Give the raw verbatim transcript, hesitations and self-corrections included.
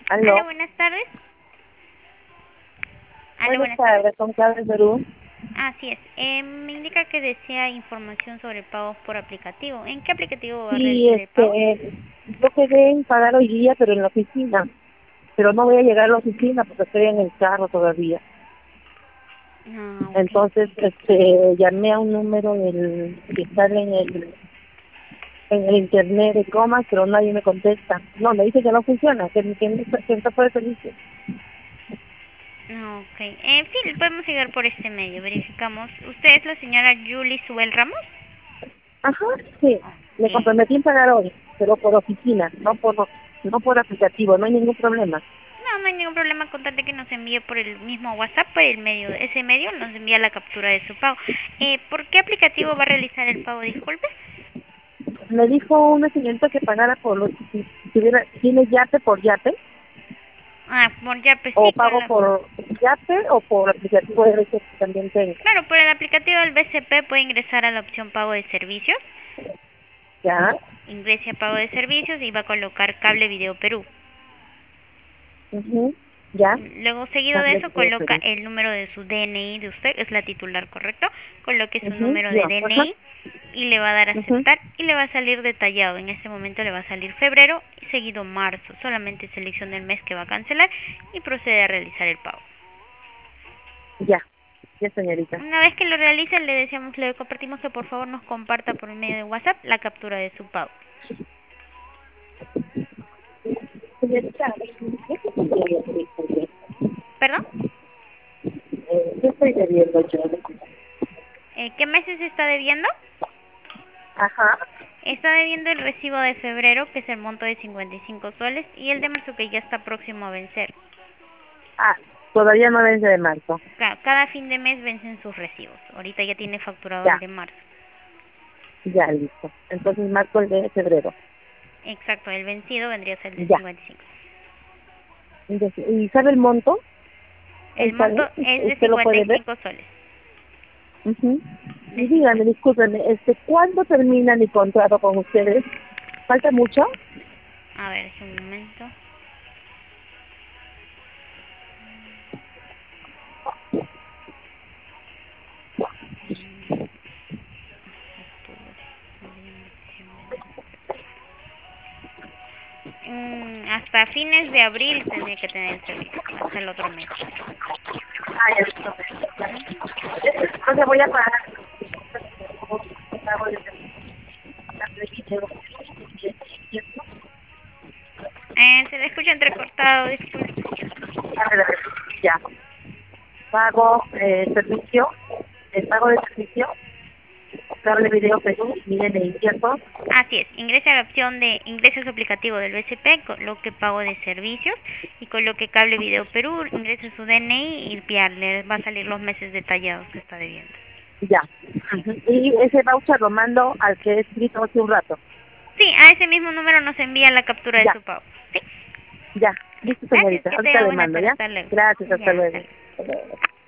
Aló, Aló, buenas tardes. Aló, buenas buenas tardes. tardes, con Carlos Perú. Así es. Eh, me indica que desea información sobre pagos por aplicativo. ¿En qué aplicativo va a Sí, realizar el pago? este, yo quedé en pagar hoy día, pero en la oficina. Pero no voy a llegar a la oficina porque estoy en el carro todavía. Ah, ok. Entonces, este, llamé a un número del, que sale en el, en el internet de comas, pero nadie me contesta. No, me dice que no funciona, que, que, que está fuera de servicio. Ah, ok. En fin, podemos llegar por este medio. Verificamos. ¿Usted es la señora Julie Suel Ramos? Ajá, sí, me Ok. comprometí en pagar hoy, pero por oficina, no por, no por aplicativo, no hay ningún problema. No, no hay ningún problema con tal de que nos envíe por el mismo WhatsApp, por el medio, ese medio nos envía la captura de su pago. Eh, ¿por qué aplicativo va a realizar el pago? Disculpe. Me dijo una señorita que pagara por los, si tuviera, tiene yate por yate, Ah, por ya, pues o sí, con pago la... por yate o por aplicativo de veces que también tenga. Claro, por el aplicativo del B C P puede ingresar a la opción pago de servicios. Ya, Ingrese a pago de servicios y va a colocar cable video Perú. ujú, ya, Luego, seguido de cambio eso, de coloca Perú. el número de su D N I de usted, es la titular, ¿correcto? Coloque su Ujú, número ya, de ajá, D N I y le va a dar a ujú, aceptar y le va a salir detallado. En este momento le va a salir febrero y seguido marzo. Solamente seleccione el mes que va a cancelar y procede a realizar el pago. ya, ya señorita. Una vez que lo realice, le deseamos, le compartimos que por favor nos comparta por el medio de WhatsApp la captura de su pago. Señorita, ¿qué estoy debiendo? ¿Perdón? Eh, ¿Qué estoy debiendo yo? Eh, ¿Qué meses está debiendo? Ajá, Está debiendo el recibo de febrero, que es el monto de cincuenta y cinco soles, y el de marzo, que ya está próximo a vencer. ah, todavía no vence de marzo. Ca- Cada fin de mes vencen sus recibos. Ahorita ya tiene facturado el Ya, de marzo. ya, listo. Entonces marzo el de febrero. Exacto, el vencido vendría a ser el de Ya. cincuenta y cinco. Entonces, ¿y sabe el monto? El Ahí sale, monto es de usted lo cincuenta y puede ver. cinco soles. Ujú. De Y dígame, cincuenta. discúlpenme, este, ¿cuándo termina mi contrato con ustedes? ¿Falta mucho? A ver, es un momento. Octubre, noviembre, diciembre, enero. Mm, hasta fines de abril tendría que tener el servicio, hasta el otro mes. Ah, ya listo. Ujú. Entonces voy a pagar. Pago de Eh, se le escucha entrecortado, disculpe. Ya. Pago eh, servicio, el pago de servicio, cable video Perú, miren de ¿cierto? Así es, ingrese a la opción de ingresos aplicativo del B C P, coloque pago de servicios y coloque cable video Perú, ingrese su D N I y ya le va a salir los meses detallados que está debiendo. Ya. ¿Sí? Ujú. Y ese voucher lo mando al que he escrito hace un rato. Sí, a ese mismo número nos envía la captura de Ya, su pago. Sí, ya. ya. Listo, Gracias, señorita. que Ahorita tenga le buena mando, tarde, ¿ya? hasta luego. Gracias, hasta Ya, hasta luego. luego. Hasta luego.